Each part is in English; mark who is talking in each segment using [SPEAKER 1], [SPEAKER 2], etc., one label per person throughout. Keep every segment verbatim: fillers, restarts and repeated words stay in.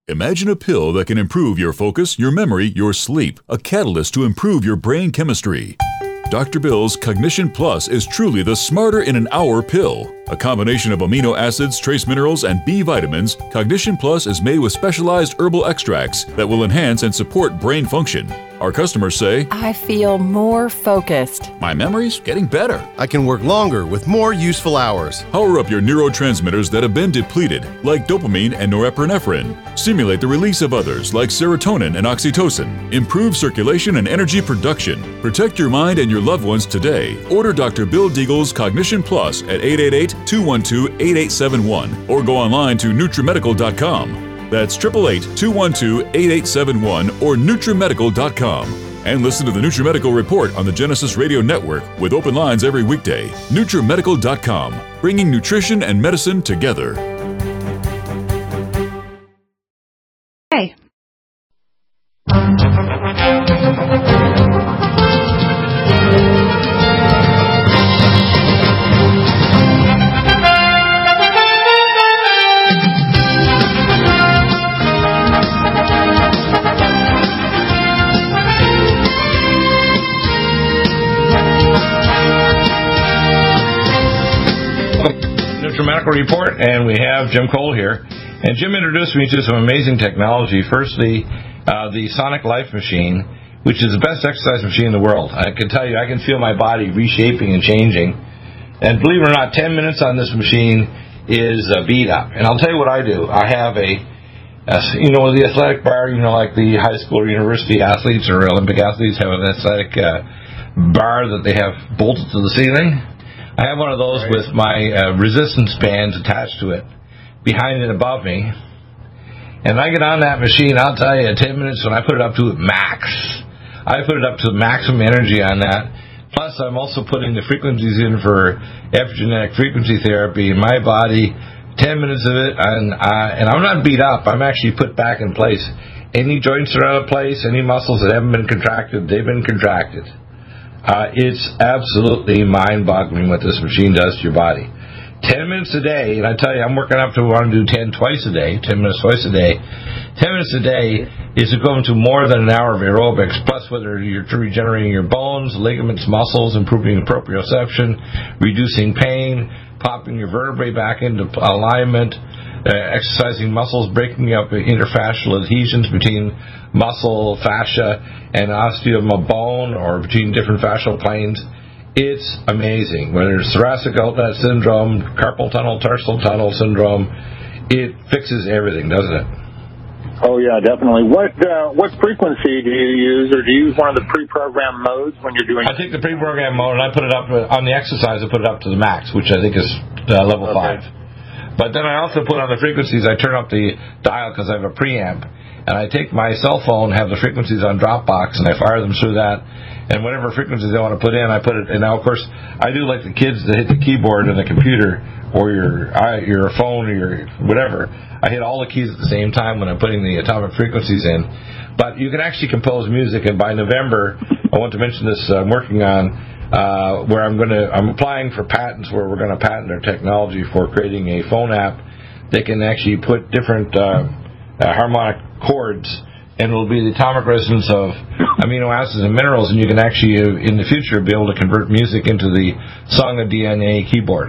[SPEAKER 1] Imagine a pill that can improve your focus, your memory, your sleep, a catalyst to improve your brain chemistry. Doctor Bill's Cognition Plus is truly the smarter in an hour pill. A combination of amino acids, trace minerals, and B vitamins, Cognition Plus is made with specialized herbal extracts that will enhance and support brain function. Our customers say,
[SPEAKER 2] I feel more focused.
[SPEAKER 1] My memory's getting better.
[SPEAKER 3] I can work longer with more useful hours.
[SPEAKER 1] Power up your neurotransmitters that have been depleted, like dopamine and norepinephrine. Stimulate the release of others, like serotonin and oxytocin. Improve circulation and energy production. Protect your mind and your loved ones today. Order Doctor Bill Deagle's Cognition Plus at eight eight eight, two one two, eight eight seven one or go online to NutriMedical dot com. That's eight eight eight, two one two, eight eight seven one or NutriMedical dot com. And listen to the NutriMedical Report on the Genesis Radio Network with open lines every weekday. NutriMedical dot com, bringing nutrition and medicine together.
[SPEAKER 4] Hey.
[SPEAKER 5] Medical Report, and we have Jim Cole here. And Jim introduced me to some amazing technology. Firstly, uh, the Sonic Life Machine, which is the best exercise machine in the world. I can tell you, I can feel my body reshaping and changing. And believe it or not, ten minutes on this machine is a beat up. And I'll tell you what I do. I have a, a you know, the athletic bar, you know, like the high school or university athletes or Olympic athletes have an athletic uh, bar that they have bolted to the ceiling. I have one of those right. with my uh, resistance bands attached to it, behind and above me. And I get on that machine, I'll tell you, ten minutes when I put it up to max. I put it up to maximum energy on that. Plus, I'm also putting the frequencies in for epigenetic frequency therapy in my body. Ten minutes of it, and, uh, and I'm not beat up. I'm actually put back in place. Any joints are out of place, any muscles that haven't been contracted, they've been contracted. Uh, it's absolutely mind-boggling what this machine does to your body. Ten minutes a day, and I tell you, I'm working up to want to do ten twice a day, ten minutes twice a day. Ten minutes a day is equivalent to more than an hour of aerobics, plus whether you're regenerating your bones, ligaments, muscles, improving proprioception, reducing pain, popping your vertebrae back into alignment, uh, exercising muscles, breaking up interfascial adhesions between muscle, fascia, and osteum of bone, or between different fascial planes. It's amazing. Whether it's thoracic outlet syndrome, carpal tunnel, tarsal tunnel syndrome, it fixes everything, doesn't it?
[SPEAKER 6] Oh, yeah, definitely. What uh, what frequency do you use, or do you use one of the pre-programmed modes when you're doing
[SPEAKER 5] I take the pre-programmed mode, and I put it up, on the exercise, I put it up to the max, which I think is uh, level
[SPEAKER 6] okay.
[SPEAKER 5] five. But then I also put on the frequencies, I turn up the dial because I have a preamp, and I take my cell phone, have the frequencies on Dropbox, and I fire them through that, and whatever frequencies I want to put in, I put it. And now, of course, I do like the kids that hit the keyboard in the computer or your your phone or your whatever. I hit all the keys at the same time when I'm putting the atomic frequencies in. But you can actually compose music, and by November, I want to mention this. I'm working on uh, where I'm going to. I'm applying for patents where we're going to patent our technology for creating a phone app that can actually put different uh, uh, harmonic chords, and it will be the atomic resonance of amino acids and minerals, and you can actually, uh, in the future, be able to convert music into the Song of D N A keyboard.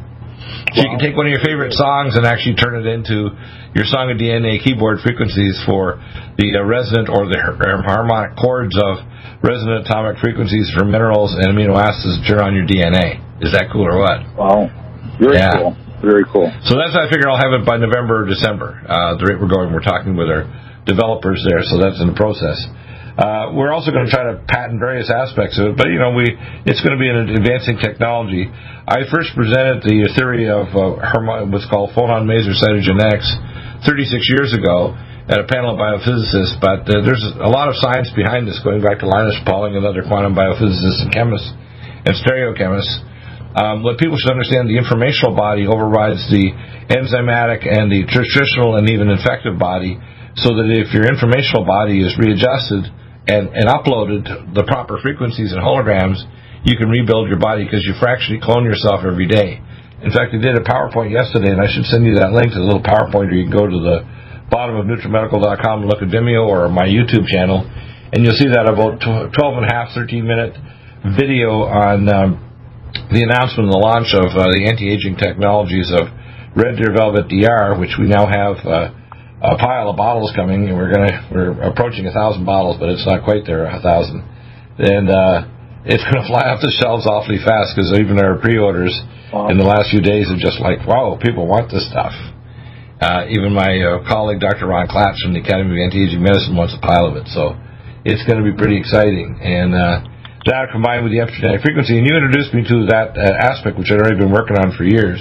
[SPEAKER 5] So you can take one of your favorite songs and actually turn it into your Song of D N A keyboard frequencies for the uh, resonant or the harmonic chords of resonant atomic frequencies for minerals and amino acids to turn on your D N A. Is that cool or what?
[SPEAKER 6] Wow. Very
[SPEAKER 5] yeah.
[SPEAKER 6] cool. Very cool.
[SPEAKER 5] So that's why I figure I'll have it by November or December. Uh, the rate we're going, we're talking with our developers there, so that's in the process. Uh, we're also going to try to patent various aspects of it, but, you know, we it's going to be an advancing technology. I first presented the theory of uh, what's called phonon maser cytogenetics thirty-six years ago at a panel of biophysicists, but uh, there's a lot of science behind this, going back to Linus Pauling and other quantum biophysicists and chemists and stereochemists. Um, what people should understand, the informational body overrides the enzymatic and the nutritional and even infective body, so that if your informational body is readjusted and, and uploaded the proper frequencies and holograms, you can rebuild your body because you fractionally clone yourself every day. In fact, I did a PowerPoint yesterday, and I should send you that link to the little PowerPoint, or you can go to the bottom of NutriMedical dot com and look at Vimeo or my YouTube channel, and you'll see that about twelve and a half, thirteen minute video on um, the announcement and the launch of uh, the anti-aging technologies of Red Deer Velvet D R, which we now have uh, a pile of bottles coming, and we're gonna we're approaching a thousand bottles, but it's not quite there, a thousand, and uh, it's gonna fly off the shelves awfully fast because even our pre-orders wow. in the last few days are just like, wow, people want this stuff. Uh, even my uh, colleague, Doctor Ron Klatz from the Academy of Anti-Aging Medicine, wants a pile of it. So it's going to be pretty exciting. And uh, that combined with the epigenetic frequency, and you introduced me to that uh, aspect, which I'd already been working on for years.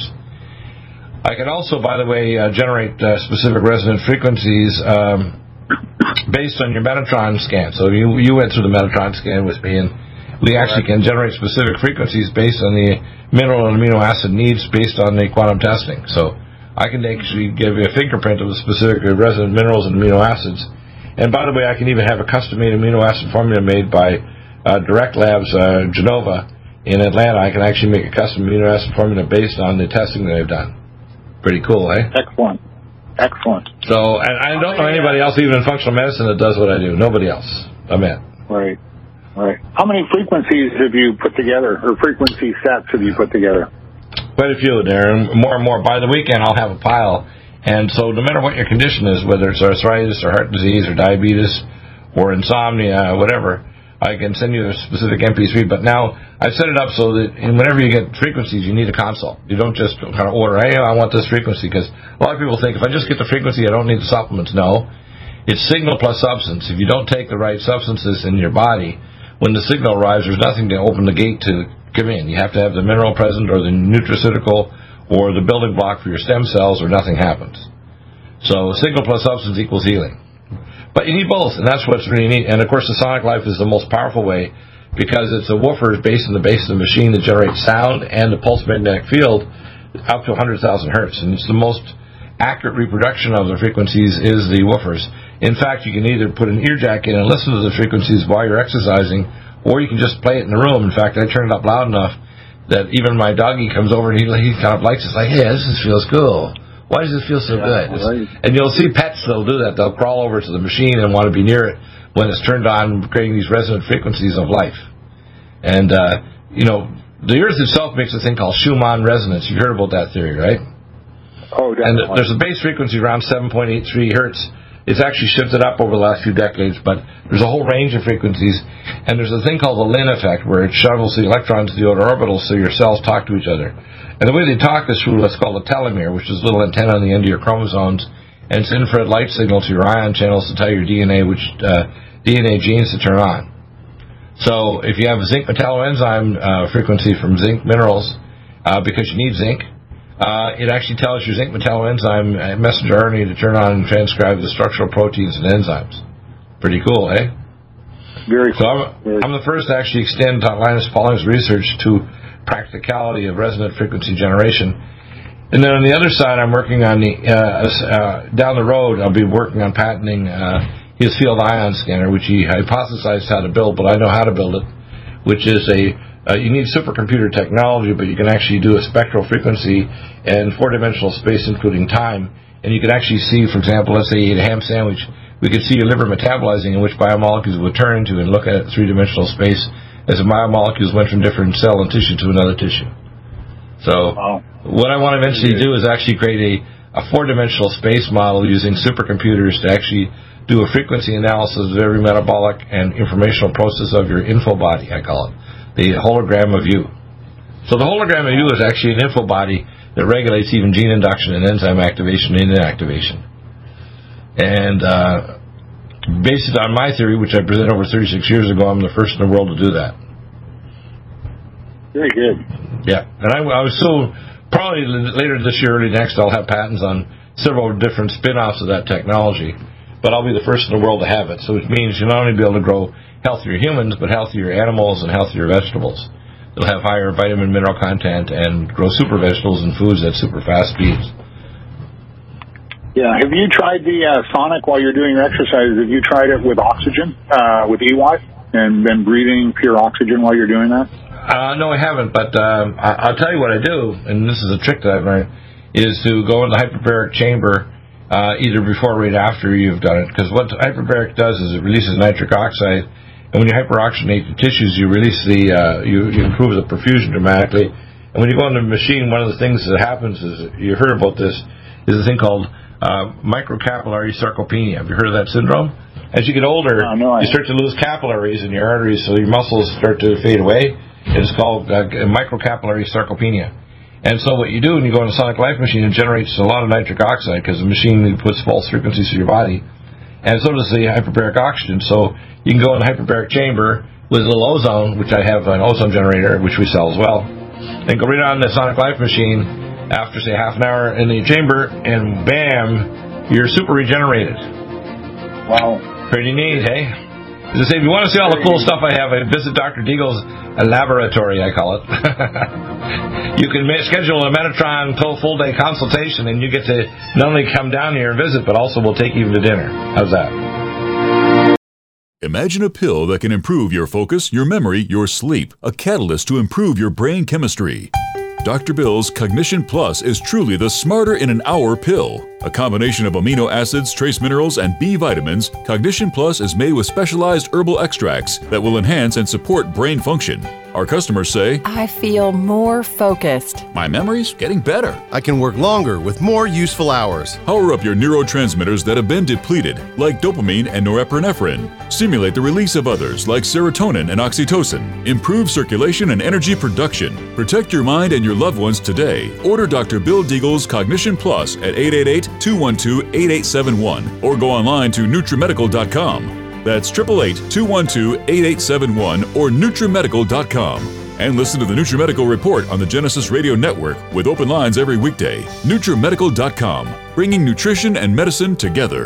[SPEAKER 5] I can also, by the way, uh, generate uh, specific resonant frequencies um, based on your Metatron scan. So you, you went through the Metatron scan with me, and we actually can generate specific frequencies based on the mineral and amino acid needs based on the quantum testing. So I can actually give you a fingerprint of the specific resonant minerals and amino acids. And by the way, I can even have a custom-made amino acid formula made by uh, Direct Labs uh, Genova in Atlanta. I can actually make a custom amino acid formula based on the testing that I've done. Pretty cool, eh?
[SPEAKER 6] Excellent. Excellent.
[SPEAKER 5] So, and I don't know anybody else, even in functional medicine, that does what I do. Nobody else. I'm in.
[SPEAKER 6] Right. Right. How many frequencies have you put together, or frequency sets have you put together?
[SPEAKER 5] Quite a few, Darren. More and more. By the weekend, I'll have a pile. And so no matter what your condition is, whether it's arthritis or heart disease or diabetes or insomnia, whatever, I can send you a specific M P three. But now I've set it up so that whenever you get frequencies, you need a consult. You don't just kind of order, hey, I want this frequency, because a lot of people think, if I just get the frequency, I don't need the supplements. No. It's signal plus substance. If you don't take the right substances in your body, when the signal arrives, there's nothing to open the gate to come in. You have to have the mineral present or the nutraceutical or the building block for your stem cells, or nothing happens. So signal plus substance equals healing. But you need both, and that's what's really neat. And of course, the Sonic Life is the most powerful way, because it's a woofer based in the base of the machine that generates sound and the pulse magnetic field up to one hundred thousand hertz. And it's the most accurate reproduction of the frequencies is the woofers. In fact, you can either put an ear jack in and listen to the frequencies while you're exercising, or you can just play it in the room. In fact, I turn it up loud enough that even my doggy comes over and he, he kind of likes it. It's like, hey, this feels cool. Why does it feel so yeah, good? Right. And you'll see pets, they'll do that. They'll crawl over to the machine and want to be near it when it's turned on, creating these resonant frequencies of life. And, uh, you know, the Earth itself makes a thing called Schumann resonance. You've heard about that theory, right?
[SPEAKER 6] Oh, definitely.
[SPEAKER 5] And there's a base frequency around seven point eight three hertz. It's actually shifted up over the last few decades, but there's a whole range of frequencies, and there's a thing called the Lin effect, where it shuttles the electrons to the outer orbitals so your cells talk to each other. And the way they talk is through what's called a telomere, which is a little antenna on the end of your chromosomes, and it's infrared light signal to your ion channels to tell your D N A which uh, D N A genes to turn on. So if you have a zinc metalloenzyme uh, frequency from zinc minerals, uh, because you need zinc, Uh, it actually tells your zinc metalloenzyme uh, messenger R N A to turn on and transcribe the structural proteins and enzymes. Pretty cool, eh?
[SPEAKER 6] Very cool.
[SPEAKER 5] So I'm, I'm the first to actually extend Linus Pauling's research to practicality of resonant frequency generation. And then on the other side, I'm working on the, uh, uh, down the road, I'll be working on patenting uh, his field ion scanner, which he hypothesized how to build, but I know how to build it, which is a Uh, you need supercomputer technology, but you can actually do a spectral frequency and four-dimensional space, including time. And you can actually see, for example, let's say you eat a ham sandwich, we could see your liver metabolizing and which biomolecules would turn into, and look at it in three-dimensional space as the biomolecules went from different cell and tissue to another tissue. So wow. What I want to eventually do is actually create a, a four-dimensional space model using supercomputers to actually do a frequency analysis of every metabolic and informational process of your info body, I call it. The hologram of you. So the hologram of you is actually an info body that regulates even gene induction and enzyme activation and inactivation. And uh, based on my theory, which I presented over thirty-six years ago, I'm the first in the world to do that.
[SPEAKER 6] Very good.
[SPEAKER 5] Yeah. And I, I was so, probably later this year, early next, I'll have patents on several different spin-offs of that technology. But I'll be the first in the world to have it. So it means you'll not only be able to grow healthier humans, but healthier animals and healthier vegetables. They'll have higher vitamin mineral content and grow super vegetables and foods at super fast speeds.
[SPEAKER 6] Yeah. Have you tried the uh, Sonic while you're doing your exercises? Have you tried it with oxygen, uh, with E W A T, and been breathing pure oxygen while you're doing that?
[SPEAKER 5] Uh, no, I haven't, but um, I- I'll tell you what I do, and this is a trick that I've learned, is to go in the hyperbaric chamber uh, either before or right after you've done it. Because what hyperbaric does is it releases nitric oxide, and when you hyperoxygenate the tissues, you release the uh, you, you improve the perfusion dramatically. And when you go into the machine, one of the things that happens is, you heard about this, is a thing called uh, microcapillary sarcopenia. Have you heard of that syndrome? As you get older,
[SPEAKER 6] oh, no,
[SPEAKER 5] you start to lose capillaries in your arteries, so your muscles start to fade away. It's called uh, microcapillary sarcopenia. And so what you do when you go on a Sonic Life machine, it generates a lot of nitric oxide because the machine puts false frequencies to your body. And so does the hyperbaric oxygen. So you can go in the hyperbaric chamber with a little ozone, which I have an ozone generator, which we sell as well, and go right on the Sonic Life machine after, say, half an hour in the chamber, and bam, you're super regenerated.
[SPEAKER 6] Wow.
[SPEAKER 5] Pretty neat, hey? As I say, if you want to see all the cool stuff I have, I visit Doctor Deagle's laboratory, I call it. You can schedule a Metatron full-day consultation, and you get to not only come down here and visit, but also we'll take you to dinner. How's that?
[SPEAKER 1] Imagine a pill that can improve your focus, your memory, your sleep, a catalyst to improve your brain chemistry. Doctor Bill's Cognition Plus is truly the smarter in an hour pill. A combination of amino acids, trace minerals, and B vitamins, Cognition Plus is made with specialized herbal extracts that will enhance and support brain function. Our customers say,
[SPEAKER 2] I feel more focused.
[SPEAKER 1] My memory's getting better.
[SPEAKER 3] I can work longer with more useful hours.
[SPEAKER 1] Power up your neurotransmitters that have been depleted, like dopamine and norepinephrine. Stimulate the release of others, like serotonin and oxytocin. Improve circulation and energy production. Protect your mind and your loved ones today. Order Doctor Bill Deagle's Cognition Plus at eight eight eight, two one two, eight eight seven one or go online to NutriMedical dot com. That's eight eight eight, two one two, eight eight seven one or NutriMedical dot com. And listen to the NutriMedical Report on the Genesis Radio Network with open lines every weekday. NutriMedical dot com, bringing nutrition and medicine together.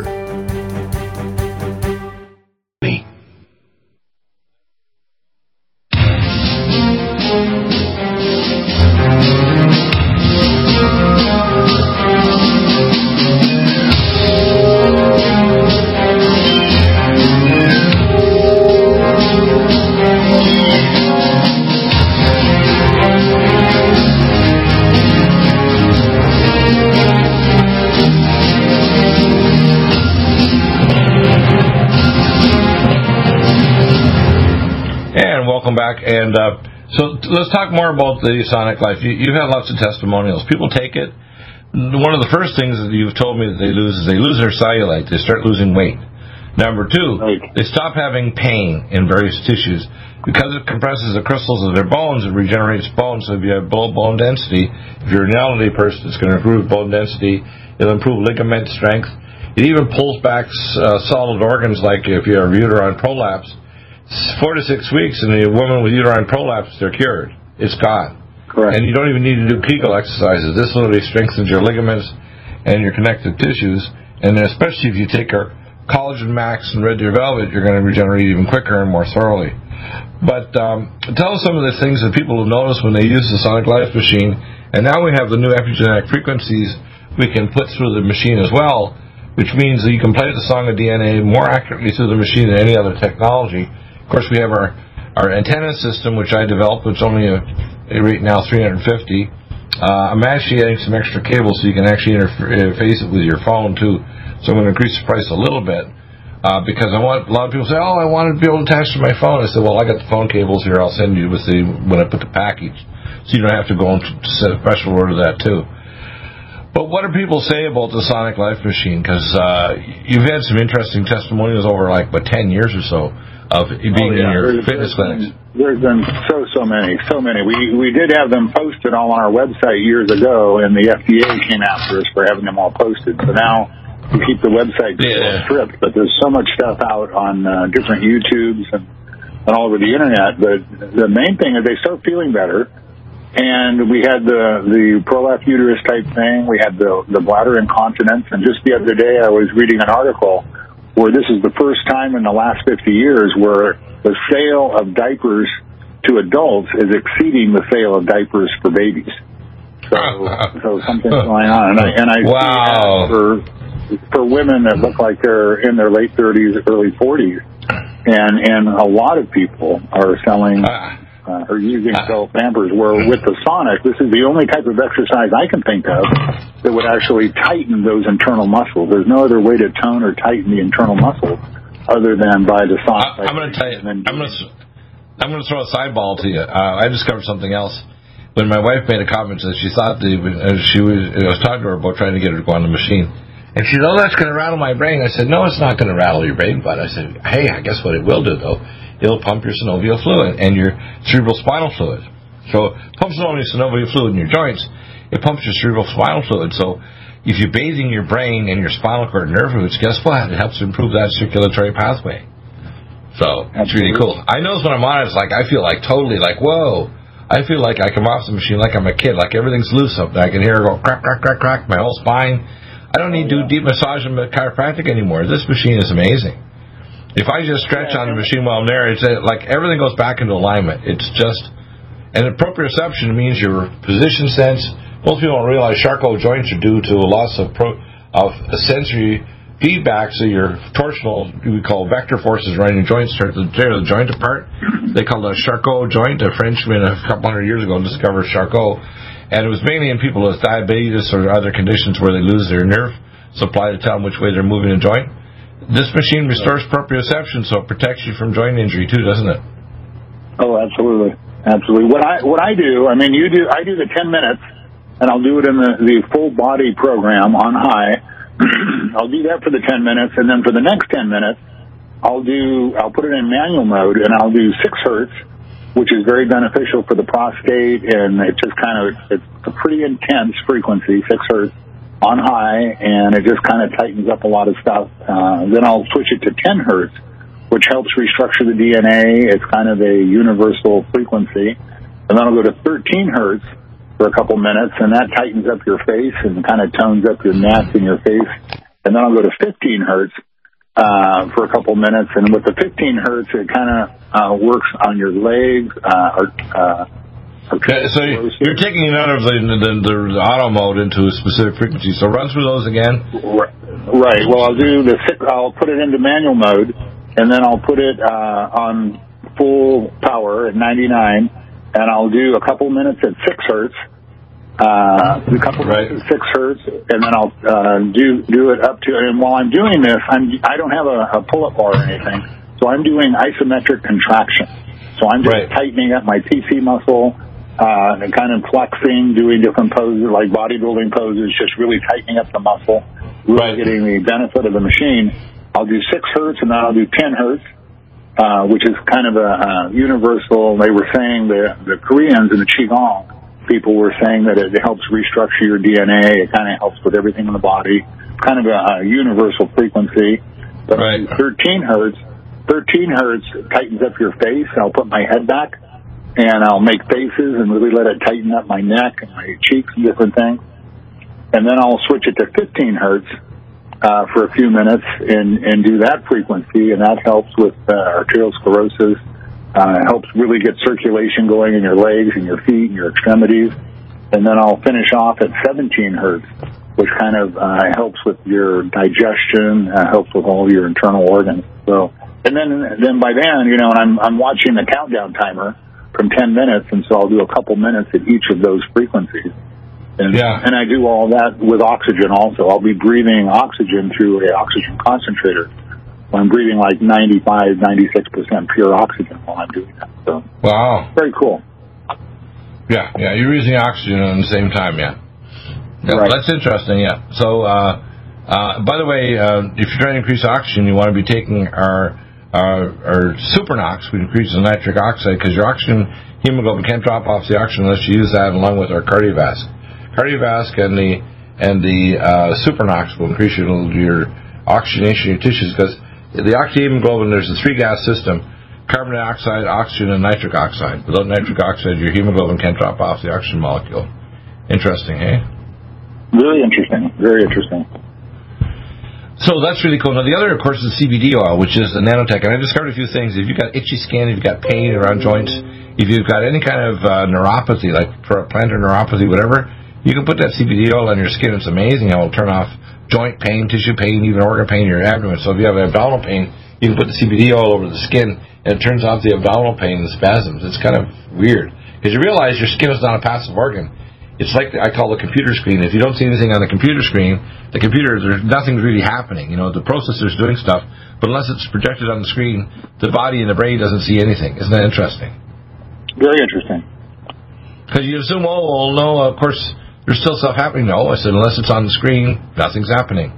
[SPEAKER 5] Back and uh, so let's talk more about the Sonic Life. You, you've had lots of testimonials. People take it. One of the first things that you've told me that they lose is they lose their cellulite. They start losing weight. Number two, right. They stop having pain in various tissues because it compresses the crystals of their bones. It regenerates bones. So if you have low bone density, if you're an elderly person, it's going to improve bone density. It'll improve ligament strength. It even pulls back uh, solid organs, like if you have uterine prolapse. Four to six weeks, and a woman with uterine prolapse, they're cured. It's gone.
[SPEAKER 6] Correct.
[SPEAKER 5] And you don't even need to do Kegel exercises. This literally strengthens your ligaments and your connective tissues. And then especially if you take our Collagen Max and Red Deer Velvet, you're going to regenerate even quicker and more thoroughly. But um, tell us some of the things that people will notice when they use the Sonic Life machine. And now we have the new epigenetic frequencies we can put through the machine as well, which means that you can play the song of D N A more accurately through the machine than any other technology. Of course, we have our, our antenna system, which I developed, which is only a, a rate now three hundred fifty. Uh, I'm actually adding some extra cables so you can actually interface it with your phone, too. So I'm going to increase the price a little bit uh, because I want a lot of people say, oh, I want to be able to attach to my phone. I said, well, I got the phone cables here. I'll send you with the when I put the package. So you don't have to go and set a special order that, too. But what do people say about the Sonic Life machine? Because uh, you've had some interesting testimonials over, like, what, ten years or so of being oh, yeah. in your there's, fitness clinics.
[SPEAKER 6] There's been so, so many, so many. We we did have them posted all on our website years ago, and the F D A came after us for having them all posted. So now we keep the website
[SPEAKER 5] yeah.
[SPEAKER 6] stripped, but there's so much stuff out on uh, different YouTubes and, and all over the Internet. But the main thing is they start feeling better. And we had the the prolapse uterus type thing. We had the the bladder incontinence. And just the other day, I was reading an article where this is the first time in the last fifty years where the sale of diapers to adults is exceeding the sale of diapers for babies. So, so something's going on. And I, and I
[SPEAKER 5] wow.
[SPEAKER 6] see that for for women that look like they're in their late thirties, early forties, and and a lot of people are selling. uh, or using self dampers. Where with the Sonic, this is the only type of exercise I can think of that would actually tighten those internal muscles. There's no other way to tone or tighten the internal muscles other than by the Sonic.
[SPEAKER 5] I, I'm going to tell you. I'm going to. I'm going to throw a sideball to you. Uh, I discovered something else. When my wife made a comment that she thought the, uh, she was, I was talking to her about trying to get her to go on the machine. And she said, oh, that's going to rattle my brain. I said, no, it's not going to rattle your brain, but I said, hey, I guess what it will do, though, it'll pump your synovial fluid and your cerebral spinal fluid. So it pumps not only synovial fluid in your joints, it pumps your cerebral spinal fluid. So if you're bathing your brain and your spinal cord nerve fluids, guess what? It helps improve that circulatory pathway. So it's really cool. I notice when I'm on it, it's like I feel like totally like, whoa. I feel like I come off the machine like I'm a kid, like everything's loose up there. I can hear it go crack, crack, crack, crack, my whole spine. I don't need to do deep massage and chiropractic anymore. This machine is amazing. If I just stretch on the machine while I'm there, it's like everything goes back into alignment. It's just, and proprioception means your position sense. Most people don't realize Charcot joints are due to a loss of pro, of sensory feedback, so your torsional, we call vector forces running your joints start to tear the joint apart. They call it a Charcot joint. A Frenchman a couple hundred years ago discovered Charcot. And it was mainly in people with diabetes or other conditions where they lose their nerve supply to tell them which way they're moving a joint. This machine restores proprioception, so it protects you from joint injury too, doesn't it?
[SPEAKER 6] Oh, absolutely, absolutely. What I what I do, I mean, you do. I do the ten minutes, and I'll do it in the, the full body program on high. I'll do that for the ten minutes, and then for the next ten minutes, I'll do. I'll put it in manual mode, and I'll do six hertz. Which is very beneficial for the prostate, and it just kind of, it's a pretty intense frequency, six hertz on high, and it just kind of tightens up a lot of stuff. Uh, then I'll switch it to ten hertz, which helps restructure the D N A. It's kind of a universal frequency. And then I'll go to thirteen hertz for a couple minutes, and that tightens up your face and kind of tones up your neck and your face. And then I'll go to fifteen hertz. Uh, for a couple minutes, and with the fifteen hertz, it kind of uh, works on your legs. Uh, or, uh,
[SPEAKER 5] okay, so you're taking it out of the, the, the auto mode into a specific frequency. So run through those again.
[SPEAKER 6] Right. Well, I'll do the six, I'll put it into manual mode, and then I'll put it uh, on full power at ninety-nine, and I'll do a couple minutes at six hertz. Uh, a couple right. of six hertz, and then I'll uh, do do it up to. And while I'm doing this, I'm I don't have a, a pull-up bar or anything, so I'm doing isometric contraction. So I'm just right. tightening up my T C muscle, uh, and kind of flexing, doing different poses like bodybuilding poses, just really tightening up the muscle, really right. getting the benefit of the machine. I'll do six hertz, and then I'll do ten hertz, uh, which is kind of a, a universal. They were saying the the Koreans in the Qigong. People were saying that it helps restructure your D N A. It kind of helps with everything in the body. Kind of a, a universal frequency. But right. thirteen hertz, thirteen hertz tightens up your face. I'll put my head back, and I'll make faces and really let it tighten up my neck and my cheeks and different things. And then I'll switch it to fifteen hertz uh, for a few minutes and, and do that frequency, and that helps with uh, arterial sclerosis. Uh, helps really get circulation going in your legs and your feet and your extremities. And then I'll finish off at seventeen hertz, which kind of uh, helps with your digestion, uh, helps with all your internal organs. So, and then then by then, you know, and I'm I'm watching the countdown timer from ten minutes, and so I'll do a couple minutes at each of those frequencies. And, yeah. and I do all that with oxygen also. I'll be breathing oxygen through a oxygen concentrator. I'm breathing like ninety-five, ninety-six percent pure oxygen while I'm doing that. So,
[SPEAKER 5] wow.
[SPEAKER 6] Very cool.
[SPEAKER 5] Yeah, yeah, you're using oxygen at the same time, yeah. Yeah, right. That's interesting, yeah. So, uh, uh, by the way, uh, if you're trying to increase oxygen, you want to be taking our, our, our Supernox, we increase the nitric oxide, because your oxygen hemoglobin can't drop off the oxygen unless you use that along with our Cardiovasc. Cardiovasc and the, and the uh, Supernox will increase your, your oxygenation in your tissues, because the oxyhemoglobin, there's a three-gas system, carbon dioxide, oxygen, and nitric oxide. Without nitric oxide, your hemoglobin can't drop off the oxygen molecule. Interesting, hey?
[SPEAKER 6] Really interesting. Very interesting.
[SPEAKER 5] So that's really cool. Now, the other, of course, is C B D oil, which is the nanotech. And I discovered a few things. If you've got itchy skin, if you've got pain around joints, if you've got any kind of uh, neuropathy, like plantar neuropathy, whatever, you can put that C B D oil on your skin. It's amazing how it'll turn off joint pain, tissue pain, even organ pain in your abdomen. So if you have abdominal pain, you can put the C B D oil over the skin, and it turns off the abdominal pain and spasms. It's kind of weird, because you realize your skin is not a passive organ. It's like I call the computer screen. If you don't see anything on the computer screen, the computer, there's nothing really happening. You know, the processor's doing stuff, but unless it's projected on the screen, the body and the brain doesn't see anything. Isn't that interesting?
[SPEAKER 6] Very interesting.
[SPEAKER 5] Because you assume, oh, well, no, of course, there's still stuff happening. No, I said, unless it's on the screen, nothing's happening.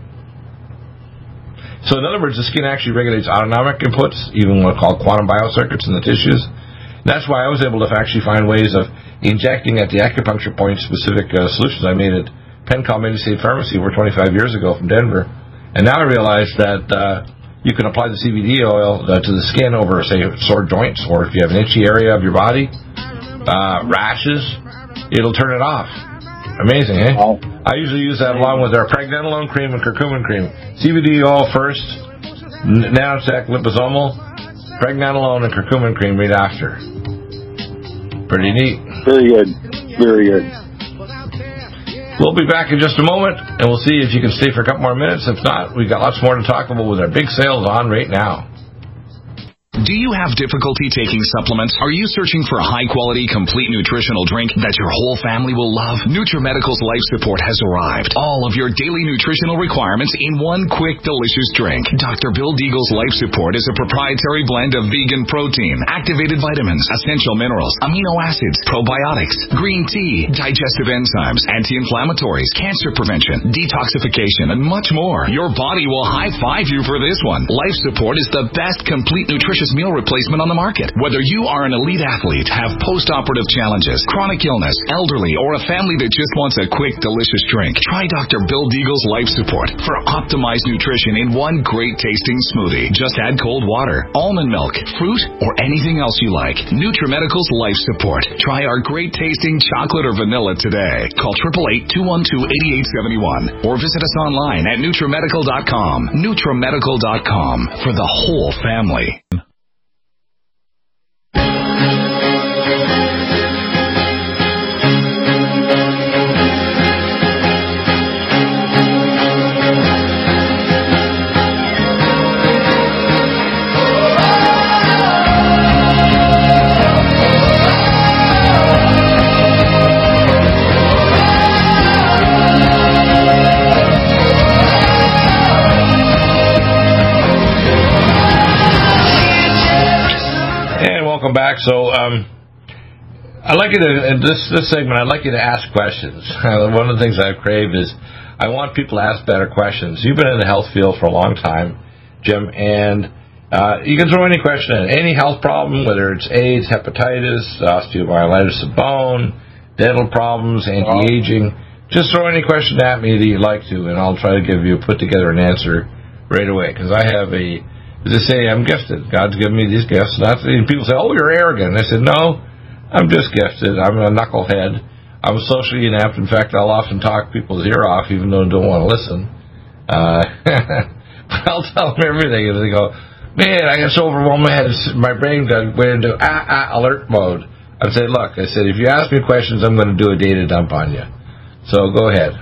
[SPEAKER 5] So in other words, the skin actually regulates autonomic inputs, even what's called quantum biocircuits in the tissues. And that's why I was able to actually find ways of injecting at the acupuncture point specific uh, solutions I made at Pencom Medistate Pharmacy over twenty-five years ago from Denver. And now I realize that uh, you can apply the C B D oil uh, to the skin over, say, sore joints, or if you have an itchy area of your body, uh, rashes, it'll turn it off. Amazing, eh? Oh. I usually use that along with our pregnenolone cream and curcumin cream. C B D oil first, Nanotech liposomal, pregnenolone and curcumin cream right after. Pretty neat.
[SPEAKER 6] Very good. Very good.
[SPEAKER 5] We'll be back in just a moment, and we'll see if you can stay for a couple more minutes. If not, we've got lots more to talk about with our big sales on right now.
[SPEAKER 7] Do you have difficulty taking supplements? Are you searching for a high-quality, complete nutritional drink that your whole family will love? NutriMedical's Life Support has arrived. All of your daily nutritional requirements in one quick, delicious drink. Doctor Bill Deagle's Life Support is a proprietary blend of vegan protein, activated vitamins, essential minerals, amino acids, probiotics, green tea, digestive enzymes, anti-inflammatories, cancer prevention, detoxification, and much more. Your body will high-five you for this one. Life Support is the best complete nutritious meal replacement on the market. Whether you are an elite athlete, have post-operative challenges, chronic illness, elderly, or a family that just wants a quick, delicious drink, try Doctor Bill Deagle's Life Support for optimized nutrition in one great-tasting smoothie. Just add cold water, almond milk, fruit, or anything else you like. NutriMedical's Life Support. Try our great-tasting chocolate or vanilla today. Call eight eight eight, two one two, eight eight seven one or visit us online at NutriMedical dot com. NutriMedical dot com for the whole family.
[SPEAKER 5] Back. So um, I'd like you to, in this, this segment, I'd like you to ask questions. One of the things I've craved is I want people to ask better questions. You've been in the health field for a long time, Jim, and uh, you can throw any question in. Any health problem, whether it's AIDS, hepatitis, osteomyelitis of bone, dental problems, anti-aging, just throw any question at me that you'd like to, and I'll try to give you, put together an answer right away, because I have a As I say, I'm gifted. God's given me these gifts. Not, people say, oh, you're arrogant. And I said, no, I'm just gifted. I'm a knucklehead. I'm socially inept. In fact, I'll often talk people's ear off, even though they don't want to listen. Uh, I'll tell them everything. And they go, man, I get so overwhelmed. My brain got went into ah, ah, alert mode. I said, look, I said, if you ask me questions, I'm going to do a data dump on you. So go ahead.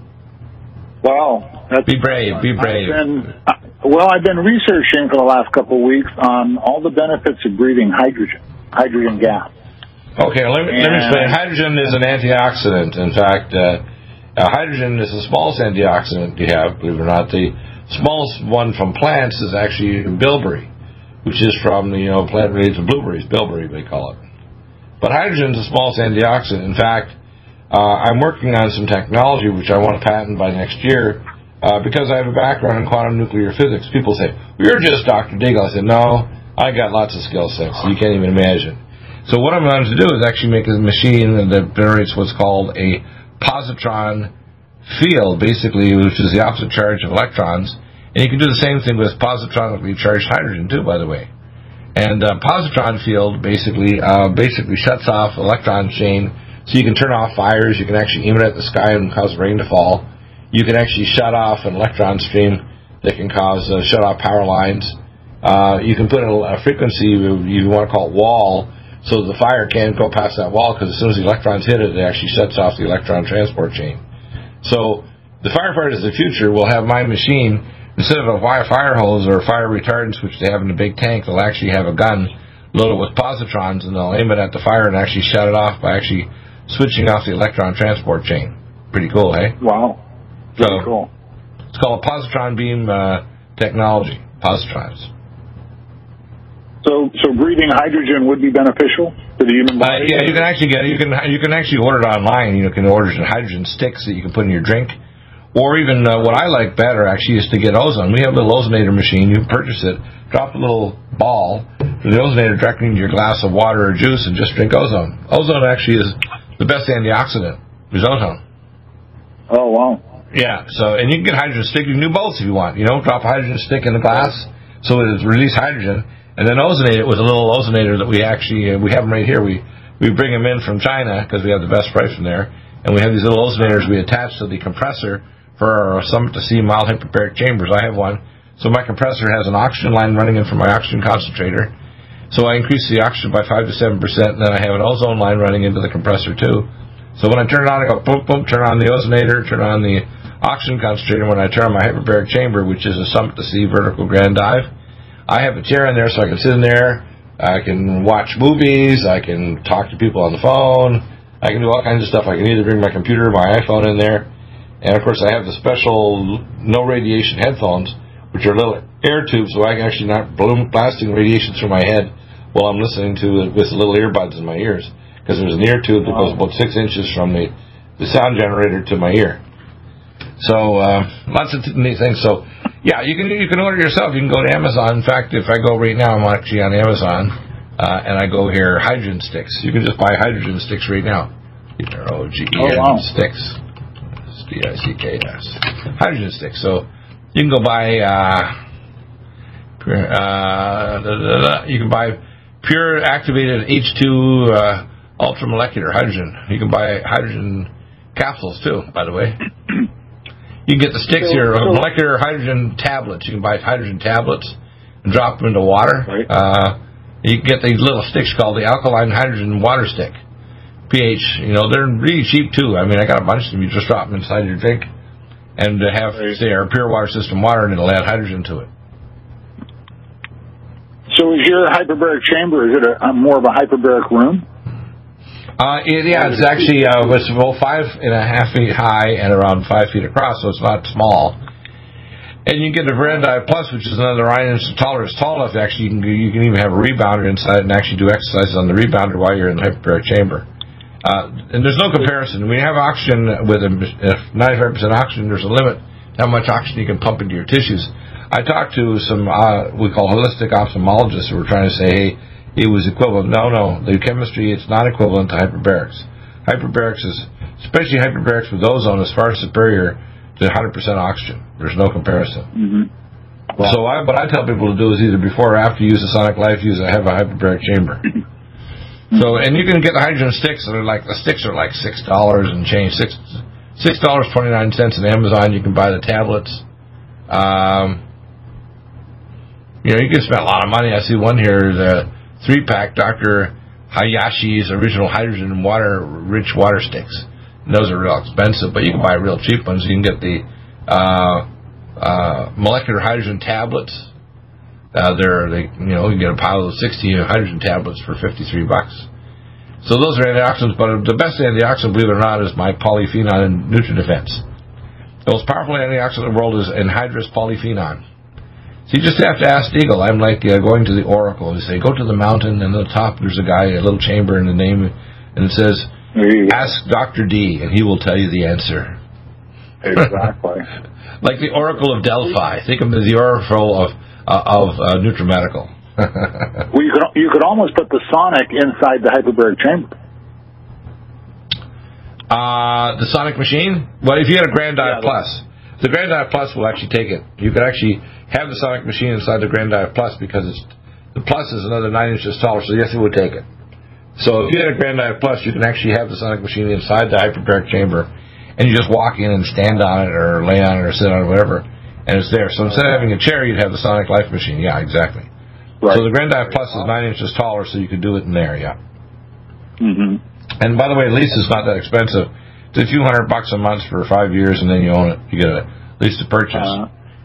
[SPEAKER 6] Well, that's,
[SPEAKER 5] be brave. Be brave.
[SPEAKER 6] I've been, Well, I've been researching for the last couple of weeks on all the benefits of breathing hydrogen, hydrogen gas.
[SPEAKER 5] Okay, let me, let me explain. Hydrogen is an antioxidant. In fact, uh, uh, hydrogen is the smallest antioxidant you have, believe it or not. The smallest one from plants is actually bilberry, which is from the you know, plant related to blueberries, bilberry they call it. But hydrogen is the smallest antioxidant. In fact, uh, I'm working on some technology which I want to patent by next year. Uh, because I have a background in quantum nuclear physics, people say, well, you're just Doctor Deagle. I said, no, I got lots of skill sets, you can't even imagine. So what I'm going to do is actually make a machine that generates what's called a positron field, basically, which is the opposite charge of electrons. And you can do the same thing with positronically charged hydrogen, too, by the way. And uh, positron field basically uh, basically shuts off electron chain, so you can turn off fires, you can actually aim it at the sky and cause rain to fall. You can actually shut off an electron stream that can cause uh, shut off power lines. Uh, you can put a, a frequency, you want to call it wall, so the fire can't go past that wall, because as soon as the electrons hit it, it actually shuts off the electron transport chain. So the firefighters of the future will have my machine instead of a wire fire hose or fire retardants, which they have in the big tank, they'll actually have a gun loaded with positrons, and they'll aim it at the fire and actually shut it off by actually switching off the electron transport chain. Pretty cool, eh?
[SPEAKER 6] Wow. Very
[SPEAKER 5] so,
[SPEAKER 6] cool.
[SPEAKER 5] It's called positron beam uh, technology. Positrons.
[SPEAKER 6] So, so breathing hydrogen would be beneficial for the human
[SPEAKER 5] Uh,
[SPEAKER 6] body?
[SPEAKER 5] yeah, you can actually get you can you can actually order it online. You can order some hydrogen sticks that you can put in your drink, or even uh, what I like better actually is to get ozone. We have a little ozonator machine. You purchase it, drop a little ball from the ozonator directly into your glass of water or juice, and just drink ozone. Ozone actually is the best antioxidant. Is ozone.
[SPEAKER 6] Oh wow.
[SPEAKER 5] Yeah. So and you can get hydrogen stick. You can do both if you want. You know, drop a hydrogen stick in the glass so it release hydrogen. And then ozonate it with a little ozonator that we actually, uh, we have them right here. We we bring them in from China because we have the best price from there. And we have these little ozonators we attach to the compressor for our Summit to Sea mild hyperbaric chambers. I have one. So my compressor has an oxygen line running in from my oxygen concentrator. So I increase the oxygen by five to seven percent, and then I have an ozone line running into the compressor too. So when I turn it on, I go boom, boom, turn on the ozonator, turn on the oxygen concentrator. When I turn on my hyperbaric chamber, which is a Summit to Sea vertical grand dive, I have a chair in there so I can sit in there, I can watch movies, I can talk to people on the phone, I can do all kinds of stuff. I can either bring my computer or my iPhone in there, and of course I have the special no radiation headphones, which are little air tubes so I can actually not bloom blasting radiation through my head while I'm listening to it with little earbuds in my ears, because there's an ear tube that goes about six inches from the, the sound generator to my ear. So, uh, lots of neat things. So, yeah, you can you can order yourself. You can go to Amazon. In fact, if I go right now, I'm actually on Amazon, uh, and I go here, hydrogen sticks. You can just buy hydrogen sticks right now. O G E N
[SPEAKER 6] oh, wow.
[SPEAKER 5] sticks. S T I C K S. Hydrogen sticks. So, you can go buy, uh, pure, uh, da, da, da, you can buy pure activated H two uh, ultramolecular hydrogen. You can buy hydrogen capsules, too, by the way. You can get the sticks
[SPEAKER 6] so,
[SPEAKER 5] here,
[SPEAKER 6] so,
[SPEAKER 5] molecular hydrogen tablets. You can buy hydrogen tablets and drop them into water.
[SPEAKER 6] Right.
[SPEAKER 5] Uh, you can get these little sticks called the alkaline hydrogen water stick. pH, you know, they're really cheap too. I mean, I got a bunch of them. You just drop them inside your drink and have, right. say, our pure water system water, and it'll add hydrogen to it.
[SPEAKER 6] So is your hyperbaric chamber, is it a, a more of a hyperbaric room?
[SPEAKER 5] Uh, it, yeah, it's actually uh, it's about five and a half feet high and around five feet across, so it's not small. And you get the Verandi Plus, which is another nine inches taller. It's tall enough, actually, you can, you can even have a rebounder inside and actually do exercises on the rebounder while you're in the hyperbaric chamber. Uh, and there's no comparison. When you have oxygen with a ninety-five percent oxygen, there's a limit to how much oxygen you can pump into your tissues. I talked to some, uh, we call holistic ophthalmologists who were trying to say, hey, it was equivalent. No, no. The chemistry, it's not equivalent to hyperbarics. Hyperbarics is, especially hyperbarics with ozone, is far superior to one hundred percent oxygen. There's no comparison.
[SPEAKER 6] Mm-hmm. Wow.
[SPEAKER 5] So I, what I tell people to do is either before or after you use the Sonic Life, use a, have a hyperbaric chamber. So, and you can get the hydrogen sticks. They're like, the sticks are like six dollars and change. Six, six dollars twenty-nine cents on Amazon. You can buy the tablets. Um, you know, you can spend a lot of money. I see one here, the three-pack Doctor Hayashi's original hydrogen and water-rich water sticks. And those are real expensive, but you can buy real cheap ones. You can get the uh, uh, molecular hydrogen tablets. Uh, they're, they, you know, you can get a pile of sixty hydrogen tablets for fifty-three bucks. So those are antioxidants, but the best antioxidant, believe it or not, is my polyphenol and NutriDefense. The most powerful antioxidant in the world is anhydrous polyphenol. So you just have to ask Eagle. I'm like uh, going to the Oracle. You say, go to the mountain, and at the top there's a guy, a little chamber in the name, and it says, ask Doctor D, and he will tell you the answer.
[SPEAKER 6] Exactly.
[SPEAKER 5] Like the Oracle of Delphi. Think of the Oracle of uh, of uh, NutriMedical.
[SPEAKER 6] Well, you could you could almost put the Sonic inside the hyperbaric chamber.
[SPEAKER 5] Uh, the Sonic machine? Well, if you had a Grand Dive
[SPEAKER 6] yeah,
[SPEAKER 5] Plus, the Grand Dive Plus will actually take it. You could actually have the Sonic machine inside the Grand Dive Plus because it's, the Plus is another nine inches taller, so yes, it would take it. So if you had a Grand Dive Plus, you can actually have the Sonic machine inside the hyperbaric chamber, and you just walk in and stand on it or lay on it or sit on it or whatever, and it's there. So instead of having a chair, you'd have the Sonic Life machine. Yeah, exactly. Right. So the Grand Dive Plus is nine inches taller, so you could do it in there, yeah.
[SPEAKER 6] Mm-hmm.
[SPEAKER 5] And by the way, lease is not that expensive. It's a few hundred bucks a month for five years, and then you own it. You get a lease to purchase. Uh,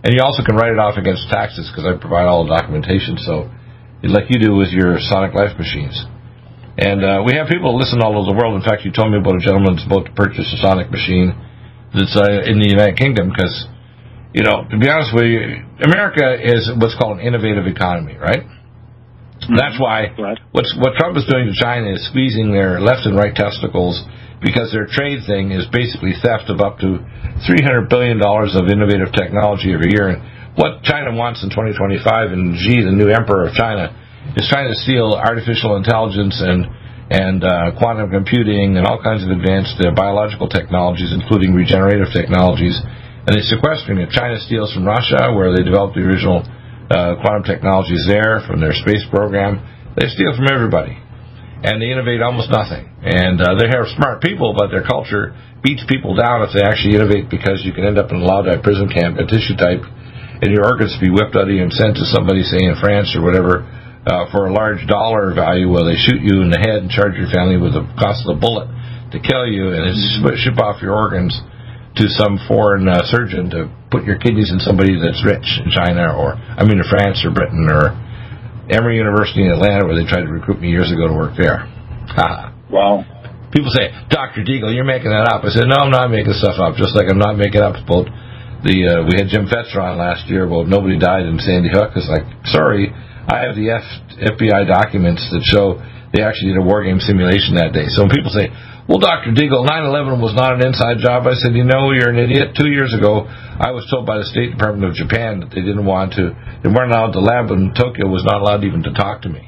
[SPEAKER 5] And you also can write it off against taxes because I provide all the documentation, so like you do with your Sonic Life machines. And uh, we have people listen all over the world. In fact, you told me about a gentleman that's about to purchase a Sonic machine that's uh, in the United Kingdom because, you know, to be honest with you, America is what's called an innovative economy, right? Mm-hmm. That's why right. what's, what Trump is doing to China is squeezing their left and right testicles because their trade thing is basically theft of up to three hundred billion dollars of innovative technology every year. And what China wants in twenty twenty-five, and Xi, the new emperor of China, is trying to steal artificial intelligence and and uh, quantum computing and all kinds of advanced uh, biological technologies, including regenerative technologies. And they're sequestering it. China steals from Russia, where they developed the original uh, quantum technologies there from their space program. They steal from everybody. And they innovate almost nothing. And uh, they have smart people, but their culture beats people down if they actually innovate because you can end up in a Laodai prison camp, a tissue type, and your organs be whipped out of you and sent to somebody, say, in France or whatever, uh, for a large dollar value where they shoot you in the head and charge your family with the cost of the bullet to kill you and ship off your organs to some foreign uh, surgeon to put your kidneys in somebody that's rich in China or, I mean, in France or Britain or Emory University in Atlanta where they tried to recruit me years ago to work there. Ha.
[SPEAKER 6] Wow.
[SPEAKER 5] People say, Doctor Deagle, you're making that up. I said, no, I'm not making stuff up, just like I'm not making up about the, uh, we had Jim Fetzer on last year about nobody died in Sandy Hook. It's like, sorry, I have the F- FBI documents that show they actually did a war game simulation that day. So when people say, well, Doctor Deagle, nine eleven was not an inside job, I said, you know, you're an idiot. Two years ago, I was told by the State Department of Japan that they didn't want to, they weren't allowed, the lab in Tokyo was not allowed even to talk to me.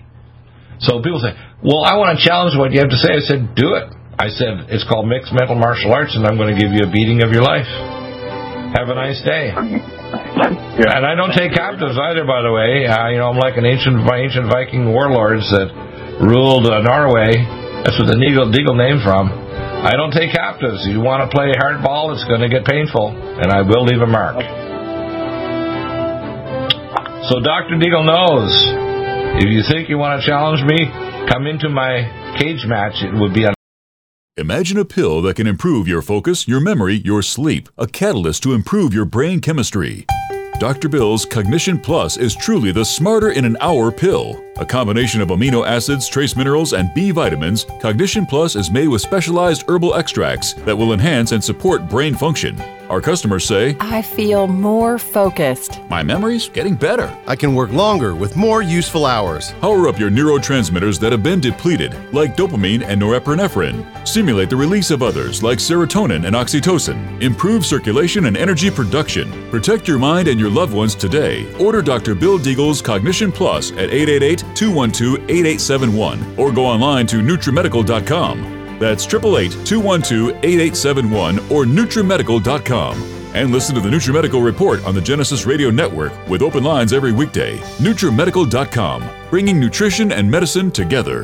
[SPEAKER 5] So people say, well, I want to challenge what you have to say. I said, do it. I said, it's called mixed mental martial arts, and I'm going to give you a beating of your life. Have a nice day. Yeah. And I don't take captives either, by the way. Uh, you know, I'm like an ancient ancient Viking warlords that ruled uh, Norway. That's what the Deagle, Deagle name from. I don't take captives. If you want to play hardball, it's going to get painful, and I will leave a mark. So Doctor Deagle knows. If you think you want to challenge me, come into my cage match. It would be a
[SPEAKER 1] Imagine a pill that can improve your focus, your memory, your sleep, a catalyst to improve your brain chemistry. Doctor Bill's Cognition Plus is truly the smarter in an hour pill. A combination of amino acids, trace minerals, and B vitamins, Cognition Plus is made with specialized herbal extracts that will enhance and support brain function. Our customers say,
[SPEAKER 2] I feel more focused.
[SPEAKER 1] My memory's getting better.
[SPEAKER 3] I can work longer with more useful hours.
[SPEAKER 1] Power up your neurotransmitters that have been depleted, like dopamine and norepinephrine. Stimulate the release of others, like serotonin and oxytocin. Improve circulation and energy production. Protect your mind and your loved ones today. Order Doctor Bill Deagle's Cognition Plus at eight eight eight, two one two, eight eight seven one or go online to NutriMedical dot com. That's eight eight eight, two one two, eight eight seven one or NutriMedical dot com. And listen to the NutriMedical Report on the Genesis Radio Network with open lines every weekday. NutriMedical dot com, bringing nutrition and medicine together.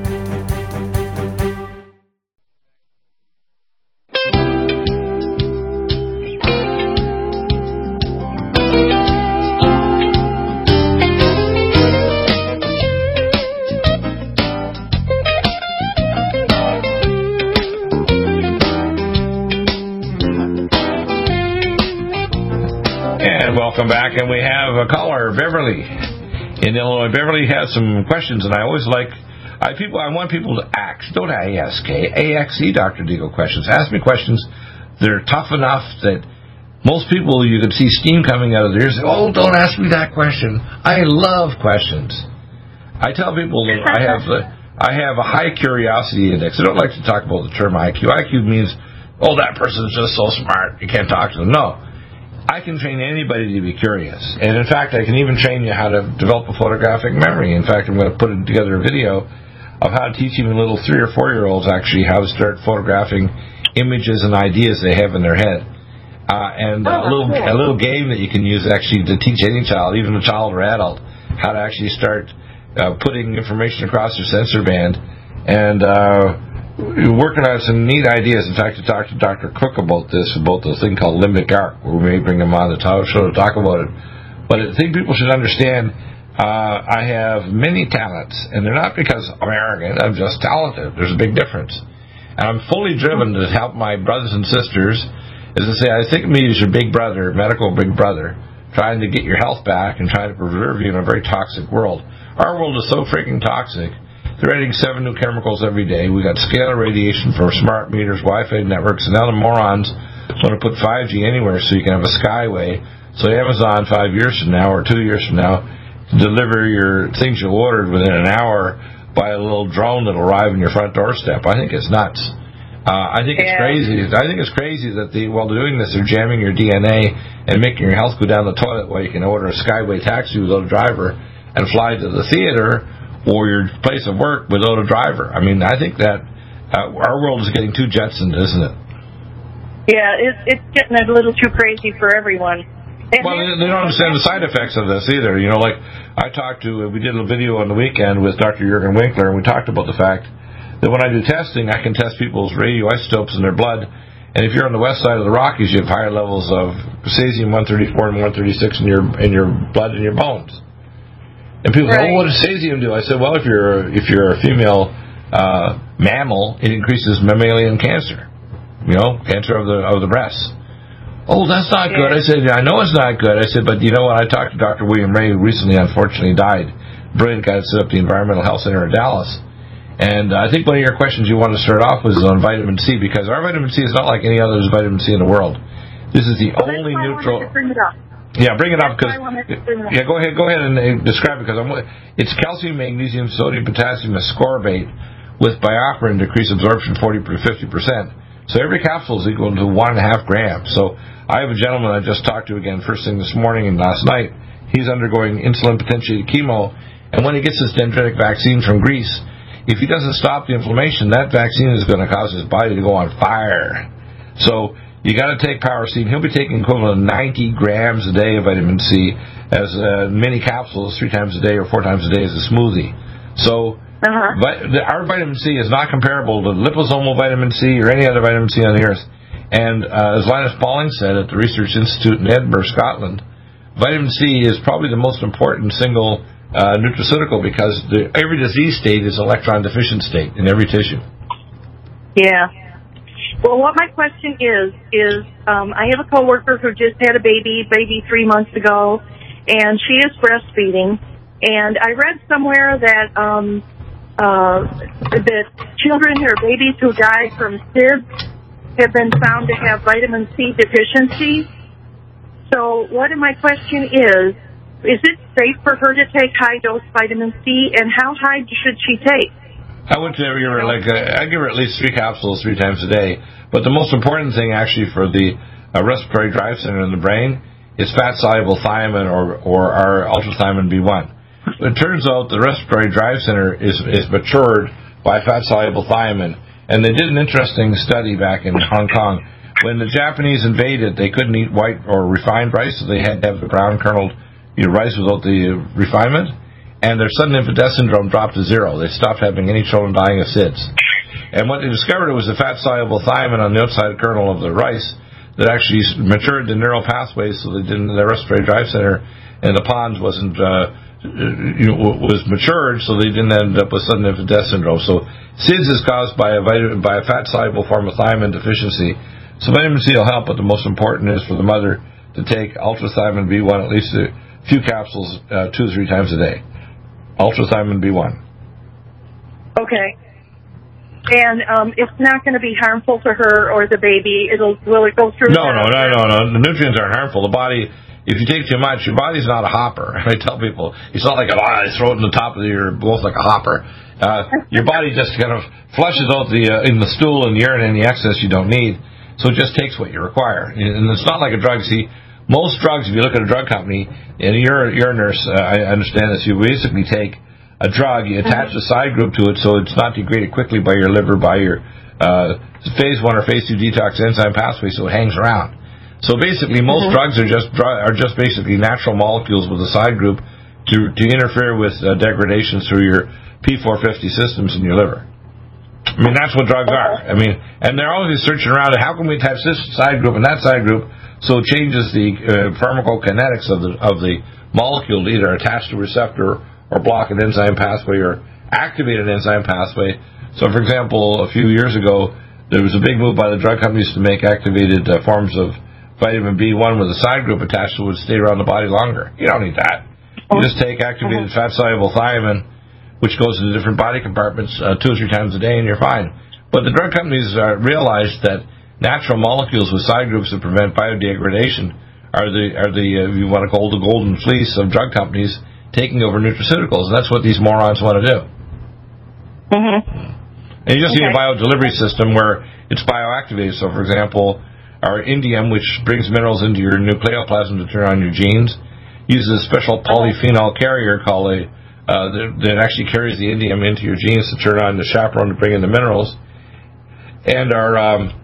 [SPEAKER 5] Welcome back, and we have a caller, Beverly, in Illinois. Beverly has some questions, and I always like, I people, I want people to ask, don't A S K, A X E Doctor Deagle questions. Ask me questions that are tough enough that most people, you could see steam coming out of their ears. Oh, don't ask me that question. I love questions. I tell people that I have, a, I have a high curiosity index. I don't like to talk about the term I Q. I Q means, oh, that person's just so smart, you can't talk to them. No. I can train anybody to be curious. And in fact, I can even train you how to develop a photographic memory. In fact, I'm going to put together a video of how to teach even little three or four year olds actually how to start photographing images and ideas they have in their head. Uh, and a little a little game that you can use actually to teach any child, even a child or adult, how to actually start uh, putting information across their sensor band. And uh we're working on some neat ideas. In fact, I talked to Doctor Cook about this, about the thing called limbic arc, where we may bring him on the show to talk about it. But I think people should understand uh, I have many talents, and they're not because I'm arrogant. I'm just talented. There's a big difference. And I'm fully driven to help my brothers and sisters. As I say, I think of me as your big brother, medical big brother, trying to get your health back and trying to preserve you in a very toxic world. Our world is so freaking toxic. They're adding seven new chemicals every day. We got scalar radiation from smart meters, Wi-Fi networks, and now the morons want to put five G anywhere so you can have a skyway. So Amazon five years from now or two years from now can deliver your things you ordered within an hour by a little drone that'll arrive in your front doorstep. I think it's nuts. Uh, I think yeah. it's crazy. I think it's crazy that the, while they're doing this, they're jamming your D N A and making your health go down the toilet while you can order a skyway taxi without a driver and fly to the theater or your place of work without a driver. I mean, I think that uh, our world is getting too Jetsoned, isn't it?
[SPEAKER 4] Yeah, it's, it's getting a little too crazy for everyone. And
[SPEAKER 5] well, they, they don't understand the side effects of this either. You know, like I talked to, we did a video on the weekend with Doctor Jurgen Winkler, and we talked about the fact that when I do testing, I can test people's radioisotopes in their blood. And if you're on the west side of the Rockies, you have higher levels of cesium one thirty-four and one thirty-six in your in your blood and your bones. And people right. say, "Oh, what does cesium do?" I said, "Well, if you're if you're a female uh, mammal, it increases mammalian cancer. You know, cancer of the of the breast." Oh, that's not yeah. good. I said, I know it's not good. I said, but you know what? I talked to Doctor William Ray, who recently, unfortunately, died. Brilliant guy that set up the Environmental Health Center in Dallas. And I think one of your questions you want to start off with is on vitamin C, because our vitamin C is not like any other vitamin C in the world. This is the
[SPEAKER 4] well,
[SPEAKER 5] only neutral.
[SPEAKER 4] Bring it up.
[SPEAKER 5] Yeah, bring it up because yeah, go ahead, go ahead and uh, describe it because I'm. It's calcium, magnesium, sodium, potassium, ascorbate with bioperin decrease absorption forty to fifty percent. So every capsule is equal to one and a half grams. So I have a gentleman I just talked to again first thing this morning and last night. He's undergoing insulin potentiated chemo, and when he gets this dendritic vaccine from Greece, if he doesn't stop the inflammation, that vaccine is going to cause his body to go on fire. So you got to take Powerseed. He'll be taking equivalent of ninety grams a day of vitamin C as uh, many capsules three times a day or four times a day as a smoothie. So uh-huh. vi- the, our vitamin C is not comparable to liposomal vitamin C or any other vitamin C on the earth. And uh, as Linus Pauling said at the Research Institute in Edinburgh, Scotland, vitamin C is probably the most important single uh, nutraceutical because the, every disease state is electron deficient state in every tissue.
[SPEAKER 4] Yeah. Well, what my question is, is um, I have a coworker who just had a baby, baby three months ago, and she is breastfeeding. And I read somewhere that um, uh, that children or babies who died from S I D S have been found to have vitamin C deficiency. So what my question is, is it safe for her to take high-dose vitamin C, and how high should she take?
[SPEAKER 5] I would give her like a, I give her at least three capsules three times a day. But the most important thing actually for the uh, respiratory drive center in the brain is fat-soluble thiamine or, or our ultrathymine B one. It turns out the respiratory drive center is, is matured by fat-soluble thiamine. And they did an interesting study back in Hong Kong. When the Japanese invaded, they couldn't eat white or refined rice, so they had to have the brown kerneled you know, rice without the refinement. And their sudden infant death syndrome dropped to zero. They stopped having any children dying of S I D S. And what they discovered was the fat-soluble thiamine on the outside kernel of the rice that actually matured the neural pathways so they didn't, the respiratory drive center and the pons wasn't, uh, you know, was matured so they didn't end up with sudden infant death syndrome. So S I D S is caused by a vitamin, by a fat-soluble form of thiamine deficiency. So vitamin C will help, but the most important is for the mother to take ultrathymine B one, at least a few capsules, uh, two or three times a day. Ultrathymine B one.
[SPEAKER 4] Okay. And um, it's not going to be harmful to her or the baby. It'll will it go through?
[SPEAKER 5] No, no, no, no, no. The nutrients aren't harmful. The body, if you take too much, your body's not a hopper. I tell people, it's not like a oh, I throw it in the top of your mouth like a hopper. Uh, your body just kind of flushes out the uh, in the stool and the urine any excess you don't need. So it just takes what you require. And it's not like a drug. See, most drugs, if you look at a drug company, and you're you're a nurse, uh, I understand this. You basically take a drug, you attach a side group to it so it's not degraded quickly by your liver, by your uh, phase one or phase two detox enzyme pathway, so it hangs around. So basically, most mm-hmm. drugs are just are just basically natural molecules with a side group to to interfere with uh, degradation through your P four fifty systems in your liver. I mean, that's what drugs are. I mean, and they're always searching around, how can we attach this side group and that side group so it changes the uh, pharmacokinetics of the of the molecule to either attach to a receptor or block an enzyme pathway or activate an enzyme pathway. So, for example, a few years ago, there was a big move by the drug companies to make activated uh, forms of vitamin B one with a side group attached to it would stay around the body longer. You don't need that. You just take activated
[SPEAKER 4] Mm-hmm.
[SPEAKER 5] fat-soluble thiamine, which goes into different body compartments uh, two or three times a day, and you're fine. But the drug companies uh, realized that natural molecules with side groups that prevent biodegradation are the, are the uh, you want to call the golden fleece of drug companies taking over nutraceuticals. And that's what these morons want to do.
[SPEAKER 4] Mm-hmm.
[SPEAKER 5] And you just
[SPEAKER 4] Okay.
[SPEAKER 5] need a biodelivery system where it's bioactivated. So, for example, our indium, which brings minerals into your nucleoplasm to turn on your genes, uses a special polyphenol carrier called a, uh, that, that actually carries the indium into your genes to turn on the chaperone to bring in the minerals. And our um,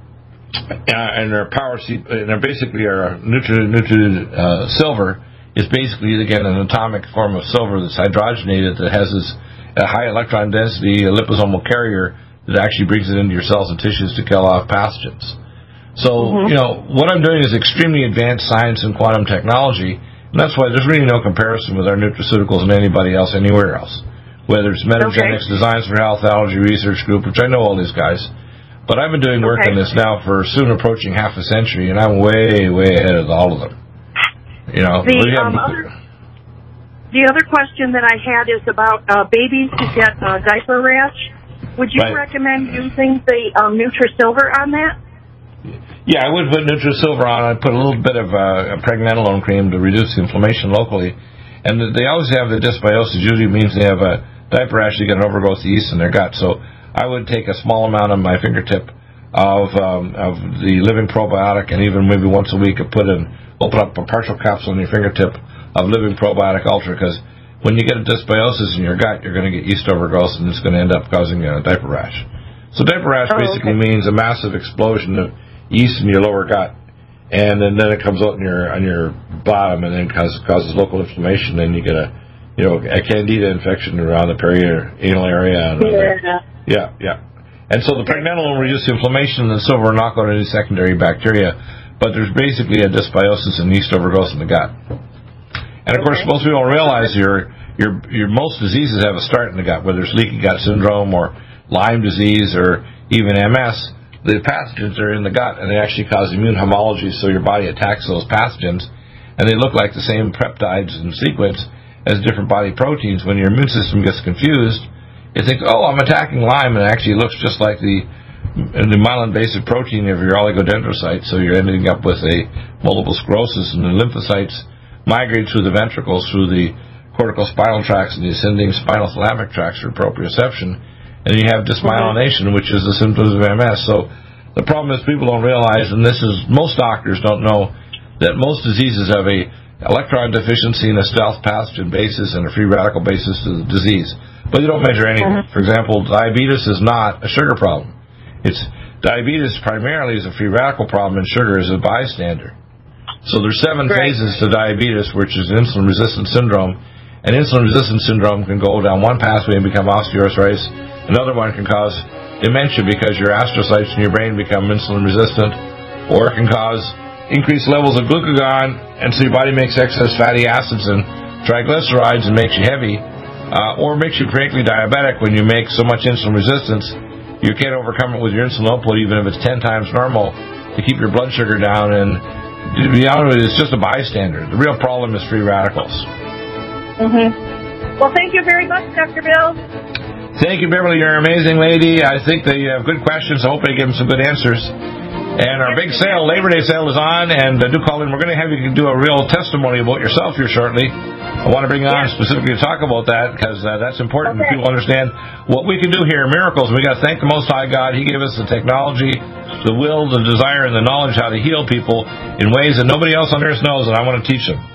[SPEAKER 5] uh, and our power, and our basically our nutri, nutri uh, silver is basically, again, an atomic form of silver that's hydrogenated that has this a high electron density a liposomal carrier that actually brings it into your cells and tissues to kill off pathogens. So, mm-hmm. you know, what I'm doing is extremely advanced science and quantum technology, and that's why there's really no comparison with our nutraceuticals and anybody else anywhere else. Whether it's Metagenics, okay. Designs for Health, Allergy Research Group, which I know all these guys, but I've been doing work
[SPEAKER 4] okay.
[SPEAKER 5] on this now for soon approaching half a century, and I'm way, way ahead of all of them. You know,
[SPEAKER 4] the,
[SPEAKER 5] we have,
[SPEAKER 4] um, other, the other question that I had is about uh, babies who get uh, diaper rash. Would you
[SPEAKER 5] right.
[SPEAKER 4] recommend using the um, NutriSilver on that?
[SPEAKER 5] Yeah, I would put NutriSilver on. I'd put a little bit of uh, pregnenolone cream to reduce the inflammation locally. And they always have the dysbiosis. Usually means they have a diaper rash, they get an overgrowth of yeast in their gut. So I would take a small amount on my fingertip of um, of the Living Probiotic, and even maybe once a week I put in, open up a partial capsule on your fingertip of Living Probiotic Ultra, because when you get a dysbiosis in your gut, you're going to get yeast overgrowth, and it's going to end up causing a diaper rash. So diaper rash
[SPEAKER 4] oh,
[SPEAKER 5] basically
[SPEAKER 4] okay.
[SPEAKER 5] means a massive explosion of yeast in your lower gut, and then, then it comes out on your on your bottom, and then causes, causes local inflammation. Then you get a you know a candida infection around the perianal area. And
[SPEAKER 4] yeah.
[SPEAKER 5] yeah, yeah. And so the pregnenolone will reduce inflammation, and the silver will knock out any secondary bacteria. But there's basically a dysbiosis and yeast overgrowth in the gut. And of course,
[SPEAKER 4] okay.
[SPEAKER 5] most people don't realize your your your most diseases have a start in the gut, whether it's leaky gut syndrome or Lyme disease or even M S. The pathogens are in the gut, and they actually cause immune homology, so your body attacks those pathogens, and they look like the same peptides in sequence as different body proteins. When your immune system gets confused, it thinks, oh, I'm attacking Lyme, and it actually looks just like the the myelin-basic protein of your oligodendrocyte, so you're ending up with a multiple sclerosis, and the lymphocytes migrate through the ventricles, through the corticospinal tracts and the ascending spinal thalamic tracts for proprioception, and you have dysmyelination, which is the symptoms of M S. So the problem is people don't realize, and this is, most doctors don't know, that most diseases have a electron deficiency and a stealth pathogen basis and a free radical basis to the disease. But they don't measure anything. For example, diabetes is not a sugar problem. It's diabetes primarily is a free radical problem, and sugar is a bystander. So there's seven
[SPEAKER 4] right.
[SPEAKER 5] phases to diabetes, which is insulin-resistant syndrome. And insulin-resistant syndrome can go down one pathway and become osteoarthritis. Another one can cause dementia because your astrocytes in your brain become insulin-resistant. Or it can cause increased levels of glucagon, and so your body makes excess fatty acids and triglycerides and makes you heavy. Uh, or makes you frankly diabetic when you make so much insulin resistance you can't overcome it with your insulin output, even if it's ten times normal, to keep your blood sugar down. And to be honest with you, it's just a bystander. The real problem is free radicals.
[SPEAKER 4] Mm-hmm. Well, thank you very much, Doctor Bill.
[SPEAKER 5] Thank you, Beverly. You're an amazing lady. I think that you have good questions. I hope I give them some good answers. And our big sale, Labor Day sale, is on, and uh, do call in. We're going to have you do a real testimony about yourself here shortly. I want to bring you on specifically to talk about that, because uh, that's important okay. that people understand what we can do here. Miracles. We got to thank the Most High God. He gave us the technology, the will, the desire, and the knowledge how to heal people in ways that nobody else on earth knows, and I want to teach them.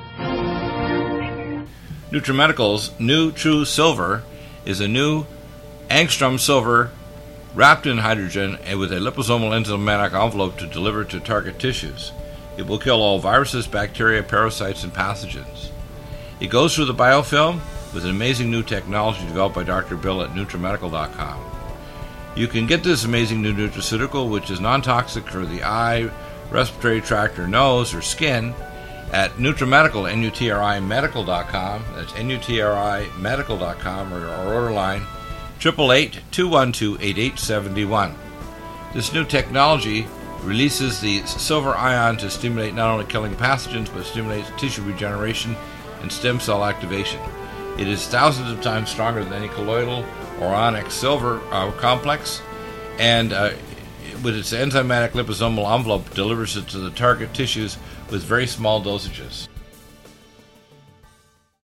[SPEAKER 5] NutriMedical's new True Silver is a new angstrom silver wrapped in hydrogen and with a liposomal enzymatic envelope to deliver to target tissues. It will kill all viruses, bacteria, parasites, and pathogens. It goes through the biofilm with an amazing new technology developed by Doctor Bill at NutriMedical dot com. You can get this amazing new nutraceutical, which is non-toxic for the eye, respiratory tract, or nose, or skin, at NutriMedical, N U T R I Medical dot com. That's N U T R I Medical dot com, or our order line, eight eight eight, two one two, eight eight seven one. This new technology releases the silver ion to stimulate not only killing pathogens, but stimulates tissue regeneration and stem cell activation. It is thousands of times stronger than any colloidal or onyx silver uh, complex, and uh, with its enzymatic liposomal envelope delivers it to the target tissues with very small dosages.